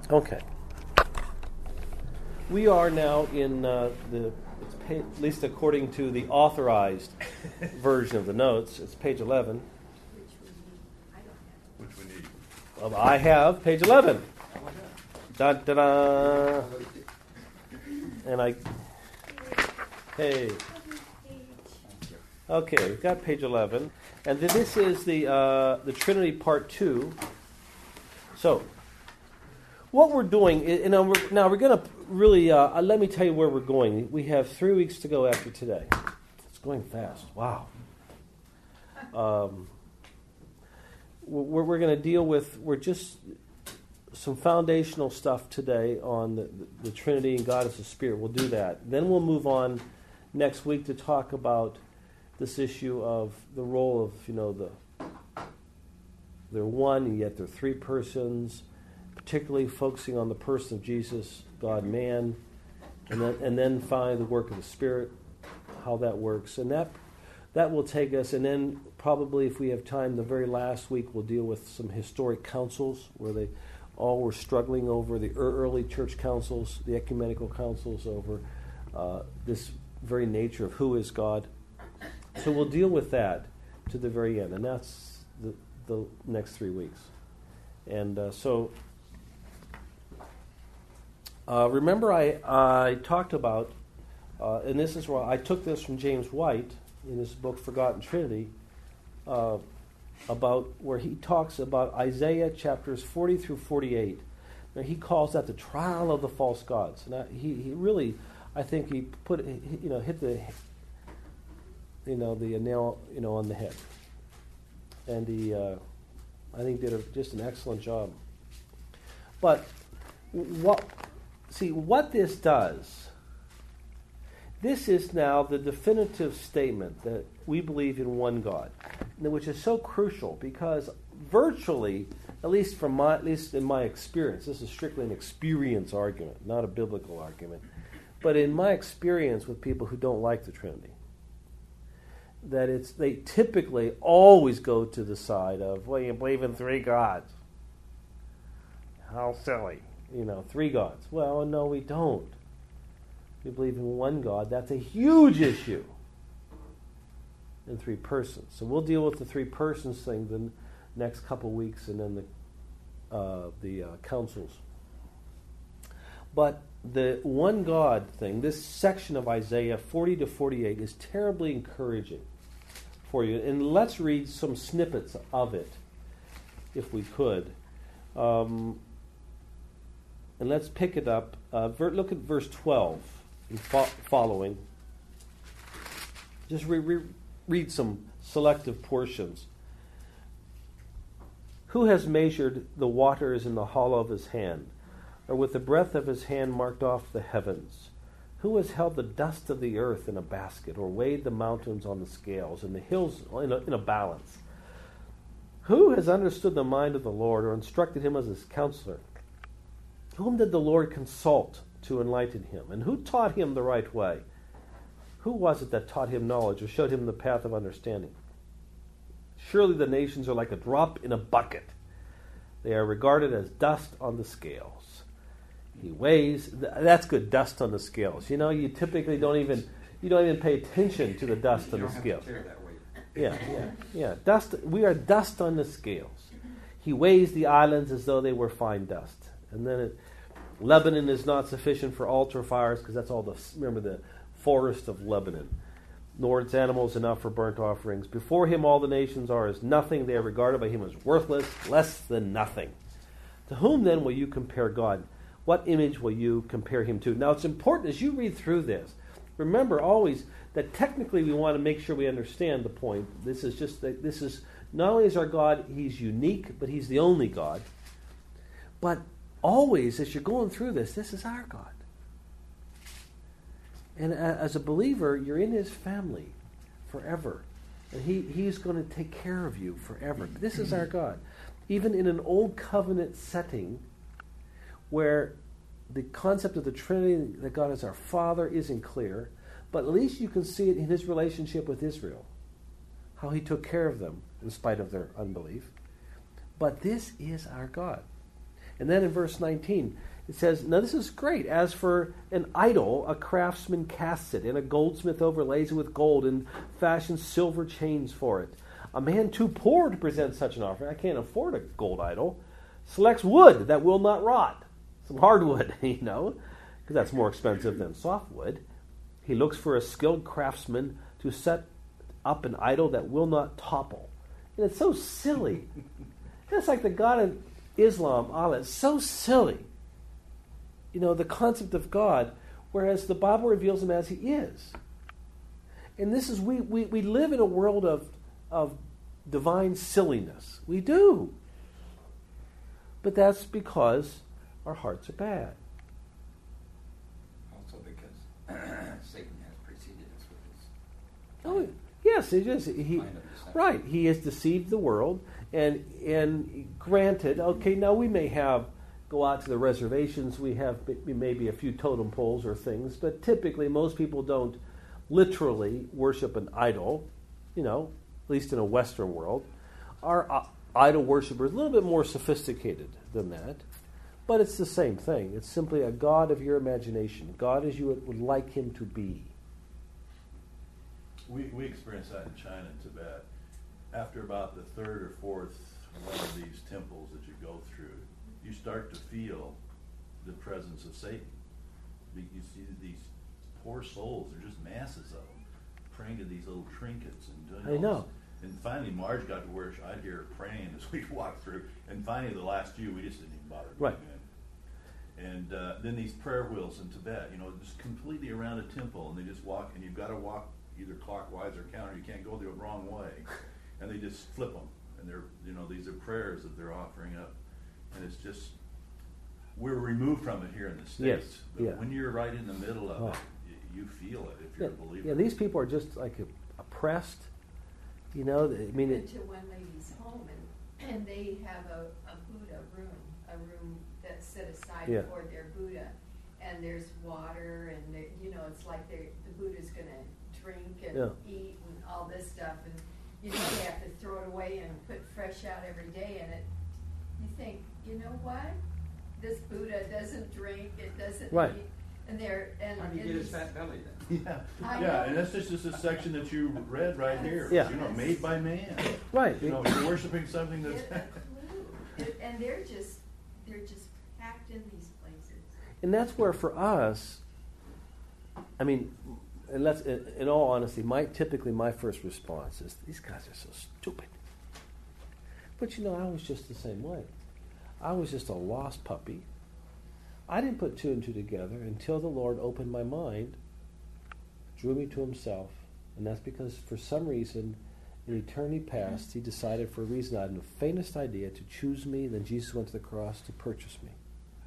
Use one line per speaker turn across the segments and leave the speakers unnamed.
Okay. We are now in at least according to the authorized version of the notes, it's page 11.
Which we need.
I have page 11. Da da da. And hey. Okay, we've got page 11, and then this is the Trinity Part 2. So, what we're doing, we're going to really, let me tell you where we're going. We have 3 weeks to go after today. It's going fast. Wow. We're going to deal with, some foundational stuff today on the Trinity and God as a Spirit. We'll do that. Then we'll move on next week to talk about this issue of the role of, they're one and yet they're three persons, particularly focusing on the person of Jesus, God, man, and then finally the work of the Spirit, how that works. And that will take us, and then probably if we have time, the very last week we'll deal with some historic councils where they all were struggling over the early church councils, the ecumenical councils over this very nature of who is God. So we'll deal with that to the very end, and that's the next 3 weeks. And remember I talked about, and this is where I took this from James White in his book Forgotten Trinity, about where he talks about Isaiah chapters 40 through 48. Now, he calls that the trial of the false gods. Now, he really, I think he hit the nail on the head, and he I think did just an excellent job. But what this does, this is now the definitive statement that we believe in one God, which is so crucial because virtually, at least in my experience, this is strictly an experience argument, not a biblical argument, but in my experience with people who don't like the Trinity, that they typically always go to the side of, well, you believe in three gods. How silly. 3 gods. Well, no, we don't. We believe in one God. That's a huge issue in 3 persons. So we'll deal with the 3 persons thing the next couple weeks, and then the councils. But the one God thing, this section of Isaiah 40 to 48 is terribly encouraging for you. And let's read some snippets of it, if we could. And let's pick it up. Look at verse 12 and following. Just read some selective portions. Who has measured the waters in the hollow of his hand, or with the breadth of his hand marked off the heavens? Who has held the dust of the earth in a basket, or weighed the mountains on the scales, and the hills in a balance? Who has understood the mind of the Lord, or instructed him as his counselor? Whom did the Lord consult to enlighten him? And who taught him the right way? Who was it that taught him knowledge, or showed him the path of understanding? Surely the nations are like a drop in a bucket. They are regarded as dust on the scales. He weighs, that's good, dust on the scales. You typically don't even pay attention to the dust on the scales. Yeah. Dust. We are dust on the scales. He weighs the islands as though they were fine dust. And then Lebanon is not sufficient for altar fires, because that's all the forest of Lebanon. Nor its animals enough for burnt offerings. Before him all the nations are as nothing. They are regarded by him as worthless, less than nothing. To whom then will you compare God? What image will you compare him to? Now it's important as you read through this, remember always that technically we want to make sure we understand the point. This is not only is our God, he's unique, but he's the only God. But always, as you're going through this is our God. And as a believer, you're in his family forever. And he's going to take care of you forever. This is our God. Even in an old covenant setting where the concept of the Trinity, that God is our Father, isn't clear, but at least you can see it in his relationship with Israel, how he took care of them in spite of their unbelief. But this is our God. And then in verse 19, it says, now this is great. As for an idol, a craftsman casts it, and a goldsmith overlays it with gold and fashions silver chains for it. A man too poor to present such an offering, I can't afford a gold idol, selects wood that will not rot. Some hardwood, because that's more expensive than softwood. He looks for a skilled craftsman to set up an idol that will not topple. And it's so silly. It's like the God of Islam, Allah, it's so silly. The concept of God, whereas the Bible reveals him as he is. And this is, we live in a world of divine silliness. We do. But that's because our hearts are bad.
Also because Satan has preceded us with his...
Oh, yes, it is. Right. He has deceived the world. And granted, okay, now we may go out to the reservations, we have maybe a few totem poles or things, but typically most people don't literally worship an idol, at least in a Western world. Our idol worshipper is a little bit more sophisticated than that, but it's the same thing. It's simply a God of your imagination, God as you would like him to be.
We experienced that in China and Tibet. After about the third or fourth one of these temples that you go through, you start to feel the presence of Satan. You see these poor souls, they're just masses of them, praying to these little trinkets and doing
I know.
And finally, Marge got to where I'd hear her praying as we walked through. And finally, the last few, we just didn't even bother going in. And then these prayer wheels in Tibet, just completely around a temple, and they just walk, and you've got to walk either clockwise or counter. You can't go the wrong way. And they just flip them, and they're, these are prayers that they're offering up. And it's just, we're removed from it here in the States.
Yes.
But when you're right in the middle of it, you feel it if you're a believer.
Yeah, these people are just like oppressed. I mean,
went to one lady's home, and they have a Buddha room, that's set aside for their Buddha, and there's water, and it's like the Buddha's going to drink and eat and all this stuff, and they have to throw it away and put fresh out every day, and you think, you know what? This Buddha doesn't drink, it doesn't eat. And
how do you get his fat belly then?
And that's just a section that you read right here.
Yeah.
Made by man.
Right.
You're worshiping something that's.
And they're just packed in these places.
And that's where, for us, I mean, in all honesty, my first response is, these guys are so stupid. But I was just the same way. I was just a lost puppy. I didn't put two and two together until the Lord opened my mind, drew me to himself, and that's because for some reason, in eternity past, he decided for a reason I had the faintest idea to choose me, then Jesus went to the cross to purchase me.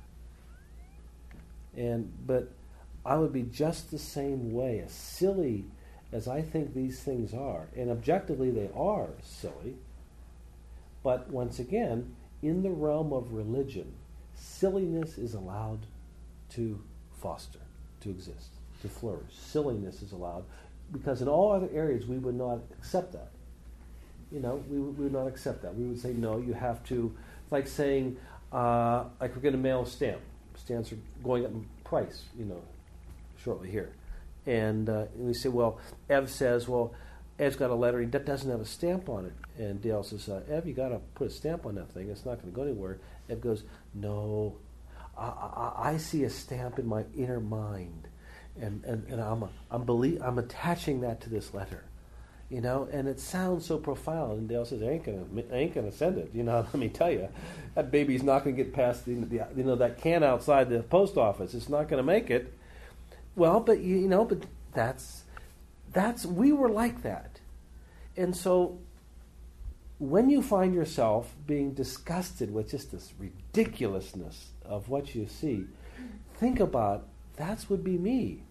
But I would be just the same way, as silly as I think these things are, and objectively they are silly, but once again, in the realm of religion, silliness is allowed to foster, to exist, to flourish. Silliness is allowed, because in all other areas we would not accept that. We would not accept that. We would say, no, you have to, like saying, like we're going to mail a stamp. Stamps are going up in price, shortly here. And we say, well, Ev says, Ev's got a letter, that doesn't have a stamp on it. And Dale says, Ev, you got to put a stamp on that thing. It's not going to go anywhere. Ev goes, no, I see a stamp in my inner mind, and I'm attaching that to this letter, and it sounds so profound. And Dale says, I ain't gonna send it. Let me tell you, that baby's not going to get past that can outside the post office. It's not going to make it. Well, but but that's we were like that, and so when you find yourself being disgusted with just this ridiculousness of what you see, think about, that would be me.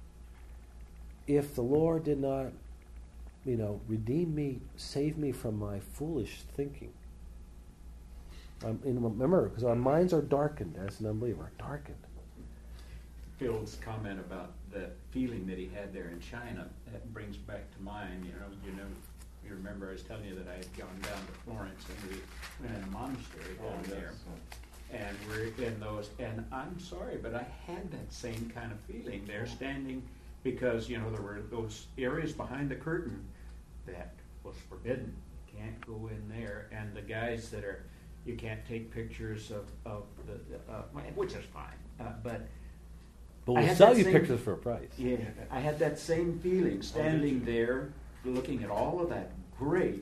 If the Lord did not, redeem me, save me from my foolish thinking. Remember, because our minds are darkened as an unbeliever, darkened.
Phil's comment about that feeling that he had there in China, that brings back to mind, you remember I was telling you that I had gone down to Florence and we went in a monastery down there. and we're in those. And I'm sorry, but I had that same kind of feeling there, standing, because there were those areas behind the curtain that was forbidden. You can't go in there, and the guys that are, you can't take pictures of the, which is fine, but
we'll sell you pictures for a price.
Yeah, I had that same feeling standing there, looking at all of that great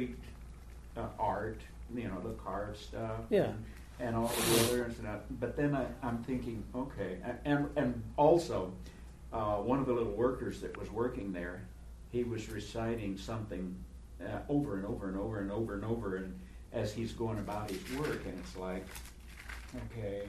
art, the carved stuff, and all the other stuff. But then I'm thinking, okay, and also one of the little workers that was working there, he was reciting something over and over and over and over and over, and as he's going about his work, and it's like, okay,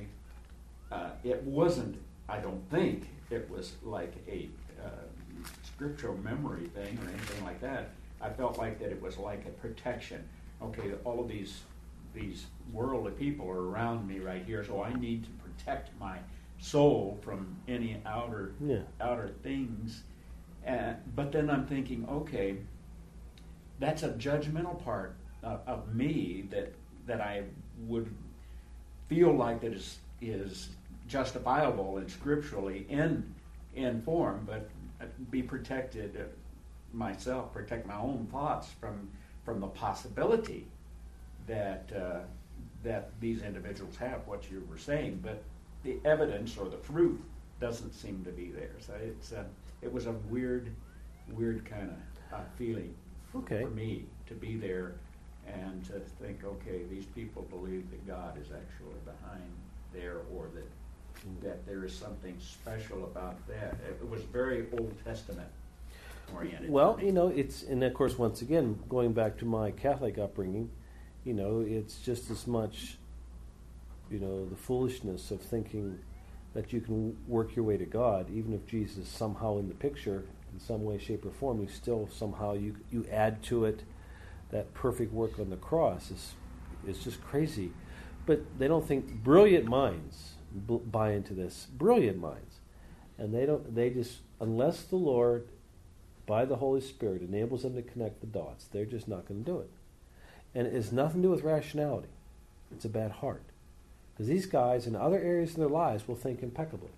it wasn't. I don't think it was like a scriptural memory thing or anything like that. I felt like that it was like a protection. Okay, all of these worldly people are around me right here, so I need to protect my soul from any outer things. But then I'm thinking, okay, that's a judgmental part of me that I would feel like that is justifiable and scripturally in form, but be protected myself, protect my own thoughts from the possibility that these individuals have what you were saying, but the evidence or the fruit doesn't seem to be there. So it was a weird kind of feeling for me to be there and to think, okay, these people believe that God is actually behind there, or that there is something special about that. It was very Old Testament oriented.
Well, it's, and of course, once again, going back to my Catholic upbringing, it's just as much, the foolishness of thinking that you can work your way to God, even if Jesus is somehow in the picture in some way, shape, or form. You still somehow you add to it that perfect work on the cross is just crazy. But they don't think. Brilliant minds buy into this. Brilliant minds, and they just, unless the Lord, by the Holy Spirit, enables them to connect the dots, they're just not going to do it. And it has nothing to do with rationality. It's a bad heart. Because these guys in other areas of their lives will think impeccably.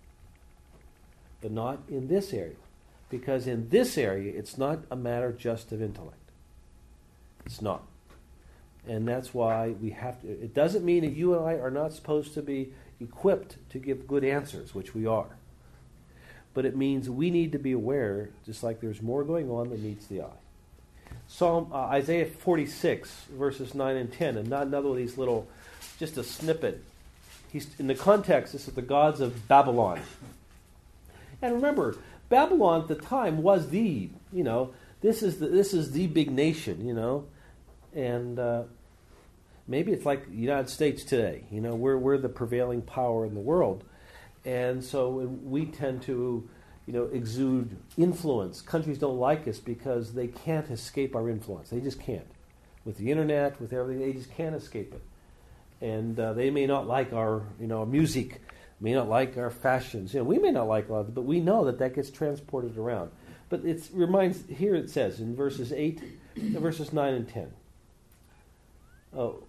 But not in this area. Because in this area, it's not a matter just of intellect. It's not. And that's why we have to. It doesn't mean that you and I are not supposed to be equipped to give good answers, which we are. But it means we need to be aware, just like there's more going on than meets the eye. Isaiah 46, verses 9 and 10, and not another of these little, just a snippet. In the context, this is the gods of Babylon. And remember, Babylon at the time was this is the big nation, and maybe it's like the United States today. We're the prevailing power in the world, and so we tend to, exude influence. Countries don't like us because they can't escape our influence. They just can't. With the internet, with everything, they just can't escape it. And they may not like our, music, may not like our fashions. We may not like a lot of it, but we know that gets transported around. But it says in verses 9 and 10. Oh,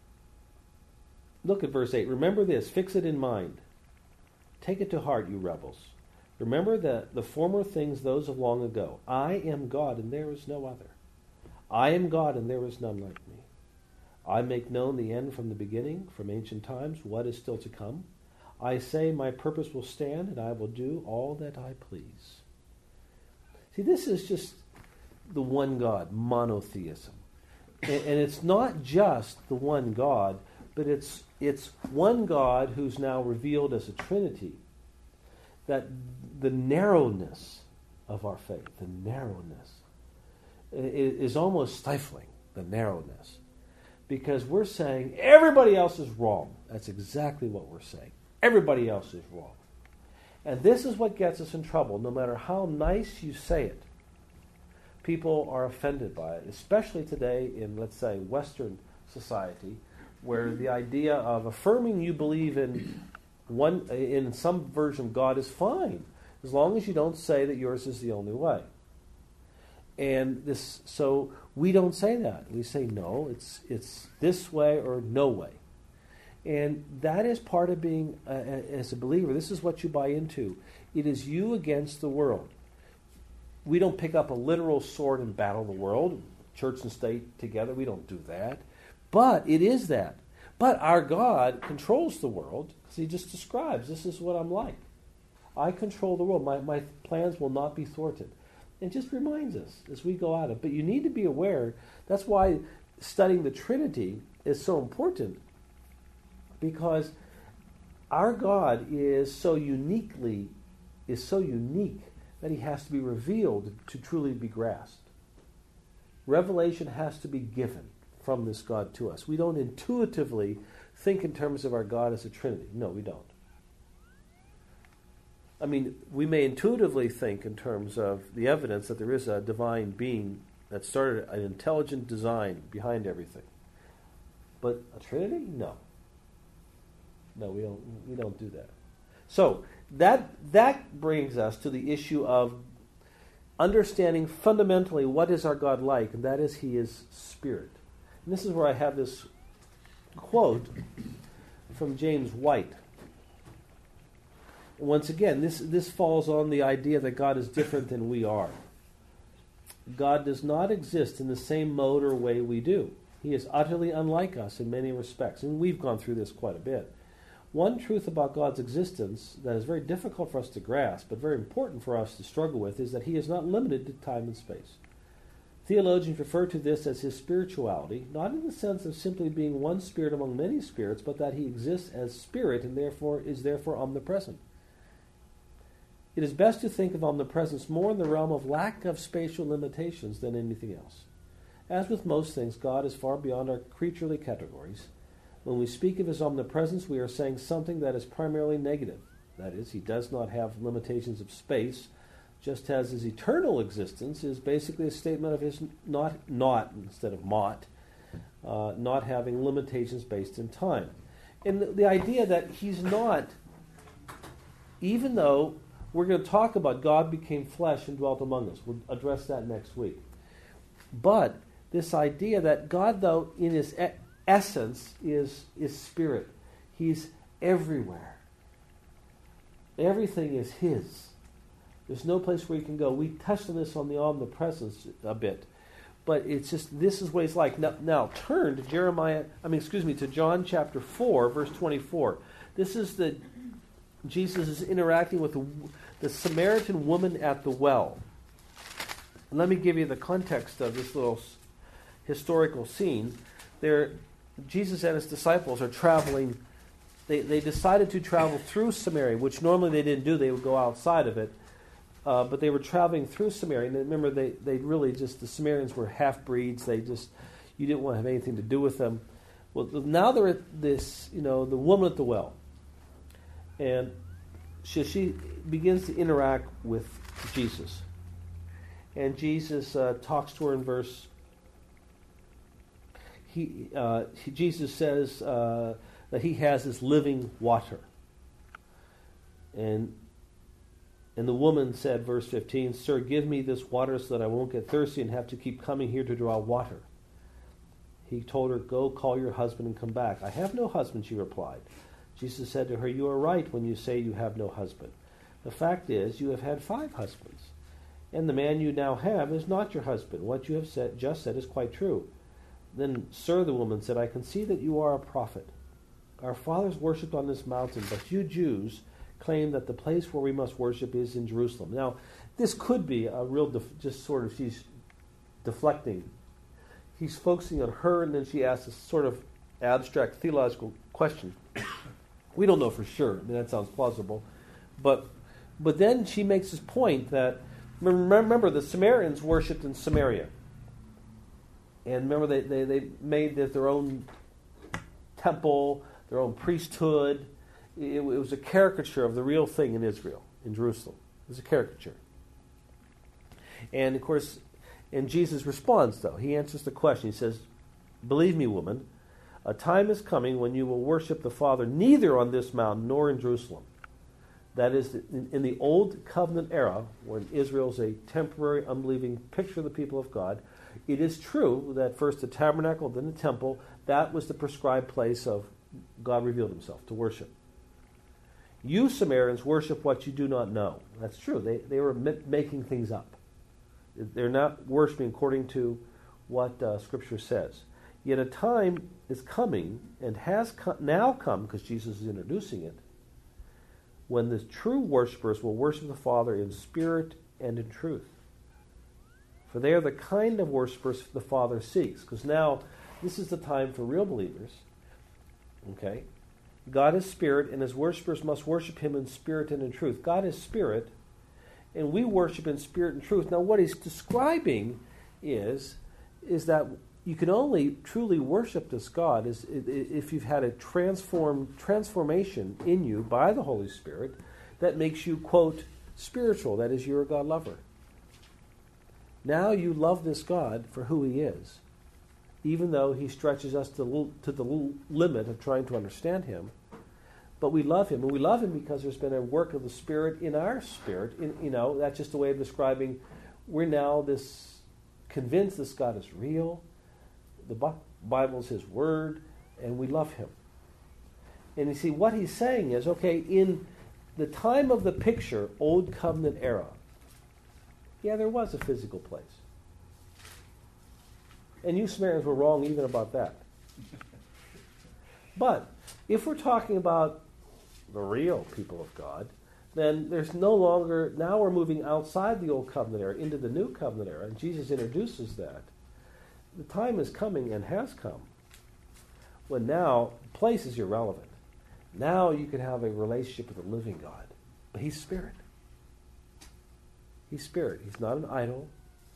look at verse 8. Remember this, fix it in mind. Take it to heart, you rebels. Remember the former things, those of long ago. I am God, and there is no other. I am God, and there is none like me. I make known the end from the beginning, from ancient times, what is still to come. I say my purpose will stand, and I will do all that I please. See, this is just the one God, monotheism. And it's not just the one God, but it's one God who's now revealed as a Trinity. That the narrowness of our faith, the narrowness, is almost stifling, the narrowness. Because we're saying everybody else is wrong. That's exactly what we're saying. Everybody else is wrong. And this is what gets us in trouble. No matter how nice you say it, people are offended by it, especially today in, let's say, Western society, where the idea of affirming you believe in some version of God is fine, as long as you don't say that yours is the only way. And so we don't say that. We say no, it's this way or no way. And that is part of being, as a believer, this is what you buy into. It is you against the world. We don't pick up a literal sword and battle the world, church and state together. We don't do that. But it is that. But our God controls the world, because he just describes, this is what I'm like. I control the world. My plans will not be thwarted. It just reminds us as we go at it. But you need to be aware. That's why studying the Trinity is so important. Because our God is so unique that he has to be revealed to truly be grasped. Revelation has to be given from this God to us. We don't intuitively think in terms of our God as a Trinity. No, we don't. I mean, we may intuitively think in terms of the evidence that there is a divine being that started an intelligent design behind everything. But a Trinity? No. No, we don't do that. So that brings us to the issue of understanding fundamentally what is our God like, and that is he is spirit. And this is where I have this quote from James White. Once again, this falls on the idea that God is different than we are. God does not exist in the same mode or way we do. He is utterly unlike us in many respects, and we've gone through this quite a bit. One truth about God's existence that is very difficult for us to grasp, but very important for us to struggle with, is that he is not limited to time and space. Theologians refer to this as his spirituality, not in the sense of simply being one spirit among many spirits, but that he exists as spirit and is therefore omnipresent. It is best to think of omnipresence more in the realm of lack of spatial limitations than anything else. As with most things, God is far beyond our creaturely categories. When we speak of his omnipresence, we are saying something that is primarily negative. That is, he does not have limitations of space, just as his eternal existence is basically a statement of his not instead of not having limitations based in time. And the idea that he's not, even though we're going to talk about God became flesh and dwelt among us. We'll address that next week. But this idea that God, though, in his essence is spirit. He's everywhere. Everything is his. There's no place where you can go. We touched on this on the omnipresence a bit. But it's just, this is what he's like. Now turn to to John chapter 4, verse 24. This is Jesus is interacting with the Samaritan woman at the well. And let me give you the context of this little historical scene. Jesus and his disciples are traveling. They decided to travel through Samaria, which normally they didn't do. They would go outside of it. But they were traveling through Samaria. And remember, they really just, the Samaritans were half-breeds. You didn't want to have anything to do with them. Well, now they're at this, the woman at the well. And she begins to interact with Jesus. And Jesus talks to her in verse. Jesus says that he has this living water. And the woman said, verse 15, "Sir, give me this water so that I won't get thirsty and have to keep coming here to draw water." He told her, "Go call your husband and come back." "I have no husband," she replied. Jesus said to her, "You are right when you say you have no husband. The fact is, you have had 5 husbands, and the man you now have is not your husband. What you have just said is quite true." "Then, sir," the woman said, "I can see that you are a prophet. Our fathers worshipped on this mountain, but you Jews claim that the place where we must worship is in Jerusalem." Now, this could be a real, she's deflecting. He's focusing on her, and then she asks a sort of abstract theological question. We don't know for sure. That sounds plausible. But then she makes this point that, remember, the Samaritans worshipped in Samaria. And remember, they made their own temple, their own priesthood. It was a caricature of the real thing in Israel, in Jerusalem. It was a caricature. And, of course, Jesus responds, though. He answers the question. He says, "Believe me, woman, a time is coming when you will worship the Father neither on this mountain nor in Jerusalem." That is, in the Old Covenant era, when Israel's a temporary, unbelieving picture of the people of God, it is true that first the tabernacle, then the temple, that was the prescribed place of God revealed himself, to worship. You Samaritans worship what you do not know. That's true. They were making things up. They're not worshiping according to what Scripture says. Yet a time is coming, and has now come, because Jesus is introducing it, when the true worshipers will worship the Father in spirit and in truth. For they are the kind of worshipers the Father seeks. Because now, this is the time for real believers. Okay? God is spirit, and his worshipers must worship him in spirit and in truth. God is spirit, and we worship in spirit and truth. Now, what he's describing is that you can only truly worship this God if you've had a transformation in you by the Holy Spirit that makes you, quote, spiritual. That is, you're a God lover. Now you love this God for who he is, even though he stretches us to the limit of trying to understand him. But we love him, and we love him because there's been a work of the Spirit in our spirit. That's just a way of describing we're now convinced this God is real. The Bible is his word, and we love him. And you see, what he's saying is, okay, in the time of the picture, Old Covenant era, yeah, there was a physical place. And you Samaritans were wrong even about that. But if we're talking about the real people of God, then there's no longer, now we're moving outside the Old Covenant era into the New Covenant era, and Jesus introduces that. The time is coming and has come when now place is irrelevant. Now you can have a relationship with the living God. But he's spirit. He's spirit. He's not an idol.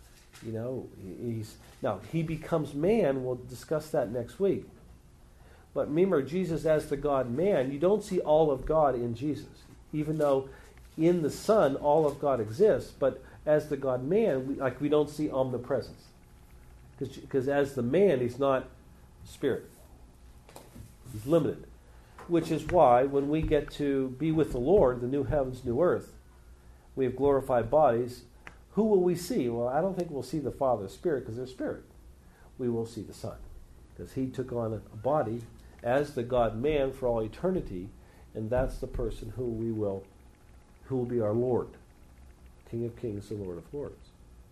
Now he becomes man. We'll discuss that next week. But remember, Jesus as the God-man, you don't see all of God in Jesus. Even though in the Son all of God exists, but as the God-man, we don't see omnipresence. Because as the man, he's not spirit. He's limited. Which is why when we get to be with the Lord, the new heavens, new earth, we have glorified bodies. Who will we see? Well, I don't think we'll see the Father Spirit because they're spirit. We will see the Son. Because he took on a body as the God-man for all eternity, and that's the person who will be our Lord. King of kings, the Lord of lords.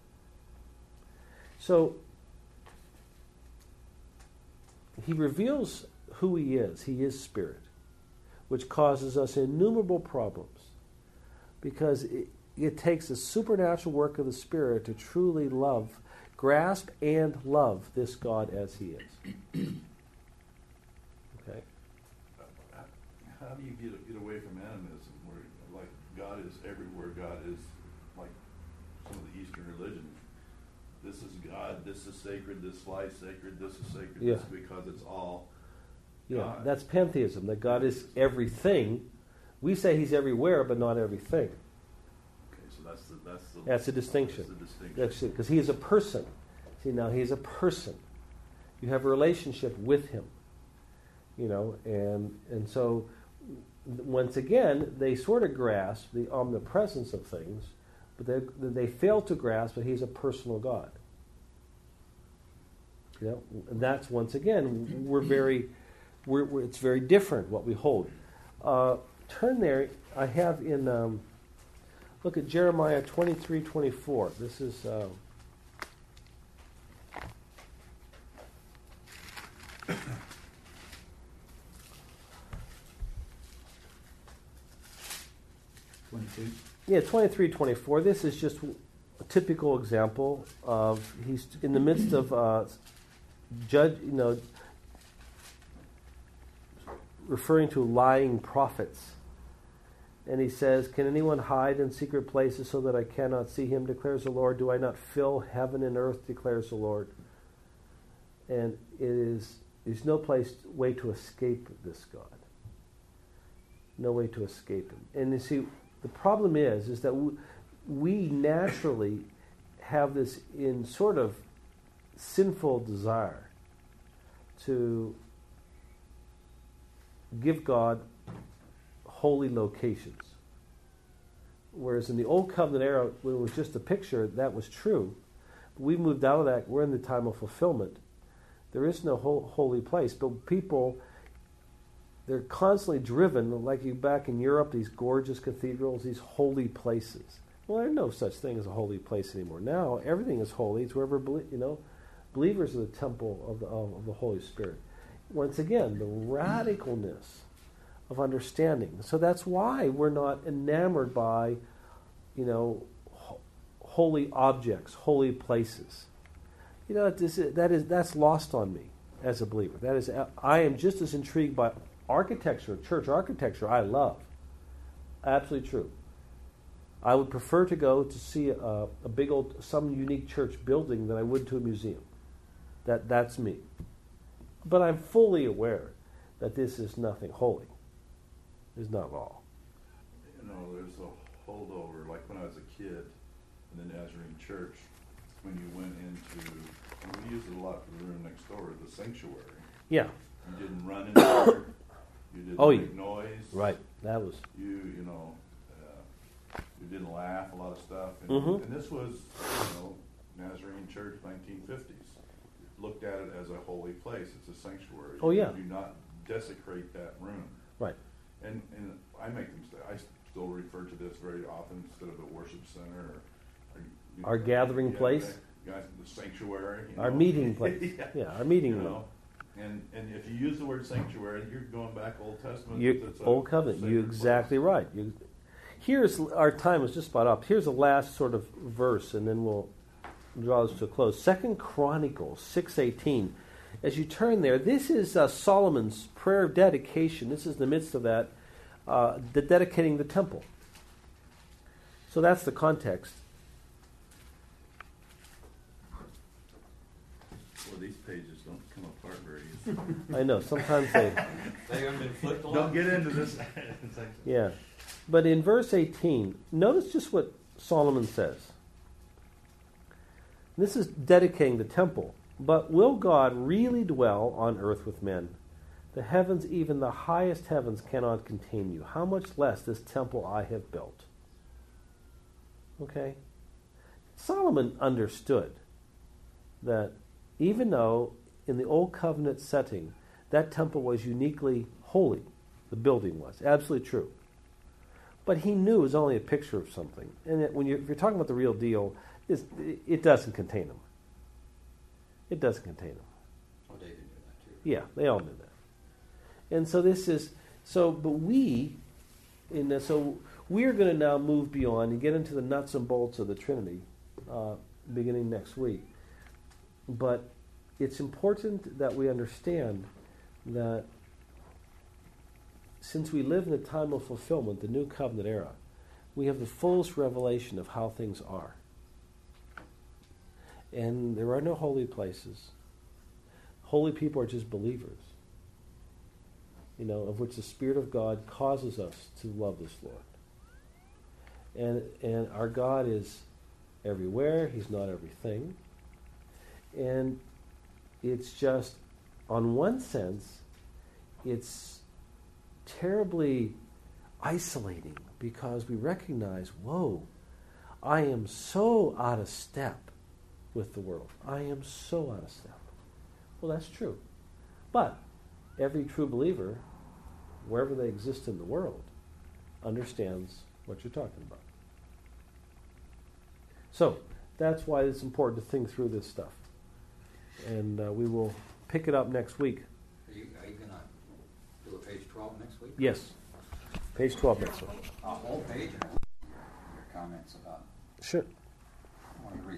So, he reveals who he is. He is spirit, which causes us innumerable problems because it takes a supernatural work of the Spirit to truly grasp and love this God as he is. Okay?
How do you get away from animism where God is everywhere? God is like some of the Eastern religions. This is God, this is sacred, this life sacred, this is sacred, this is because it's all God.
That's pantheism, that God is everything. We say he's everywhere, but not everything.
Okay, so that's
the distinction.
That's the distinction.
Because he is a person. See, now he is a person. You have a relationship with him. And so once again, they sort of grasp the omnipresence of things, but they fail to grasp that he's a personal God. And that's, once again, it's very different what we hold. Turn there. I have in, look at Jeremiah 23:24. This is, Yeah, 23:24. This is just a typical example of he's in the midst of referring to lying prophets. And he says, "Can anyone hide in secret places so that I cannot see him, declares the Lord? Do I not fill heaven and earth, declares the Lord?" And there's no way to escape this God. No way to escape him. And you see, the problem is that we naturally have this in sort of sinful desire to give God holy locations. Whereas in the Old Covenant era, when it was just a picture, that was true. But we moved out of that. We're in the time of fulfillment. There is no holy place. But people they're constantly driven, like you back in Europe, these gorgeous cathedrals, these holy places. Well, there's no such thing as a holy place anymore. Now everything is holy. It's wherever believers are the temple of the Holy Spirit. Once again, the radicalness of understanding. So that's why we're not enamored by, holy objects, holy places. That's lost on me as a believer. I am just as intrigued by architecture, church architecture. I love, absolutely true. I would prefer to go to see a big some unique church building than I would to a museum. That's me. But I'm fully aware that this is nothing holy. It's not at all.
There's a holdover, like when I was a kid in the Nazarene church, when you went into, and we used it a lot for the room next door, the sanctuary.
Yeah.
You didn't run in there. You didn't make noise.
Right. That was.
You didn't laugh, a lot of stuff. And this was, Nazarene church, 1950s. Looked at it as a holy place. It's a sanctuary.
Oh, yeah.
You do not desecrate that room.
Right.
And I make them I still refer to this very often instead of the worship center or
our gathering place.
The sanctuary.
Our meeting place. Yeah, our meeting room.
And if you use the word sanctuary, you're going back Old Testament.
Old Covenant. You're exactly right. Here's our time is just about up. Here's the last sort of verse, and then we'll draw this to a close. 2 Chronicles 6:18. As you turn there, this is Solomon's prayer of dedication. This is in the midst of that, the dedicating the temple. So that's the context.
Well, these pages don't come apart very easily.
I know. Sometimes they
haven't been flipped along.
Don't get into this.
Yeah. But in verse 18, notice just what Solomon says. This is dedicating the temple. But will God really dwell on earth with men? The heavens, even the highest heavens, cannot contain you. How much less this temple I have built? Okay? Solomon understood that even though in the Old Covenant setting, that temple was uniquely holy, the building was, absolutely true. But he knew it was only a picture of something. And if you're talking about the real deal, it doesn't contain them. It doesn't contain them.
Well, David knew that too.
Yeah, they all knew that. And so this is, but we're going to now move beyond and get into the nuts and bolts of the Trinity beginning next week. But it's important that we understand that since we live in a time of fulfillment, the New Covenant era, we have the fullest revelation of how things are. And there are no holy places. Holy people are just believers, of which the Spirit of God causes us to love this Lord. And our God is everywhere. He's not everything. And it's just, on one sense, it's terribly isolating because we recognize, whoa, I am so out of step with the world. I am so out of step. Well, that's true. But every true believer, wherever they exist in the world, understands what you're talking about. So that's why it's important to think through this stuff. And we will pick it up next week.
Are you going to do a page 12 next week?
Yes. Page 12 next week.
A whole page? Your comments about...
Sure.
I want to read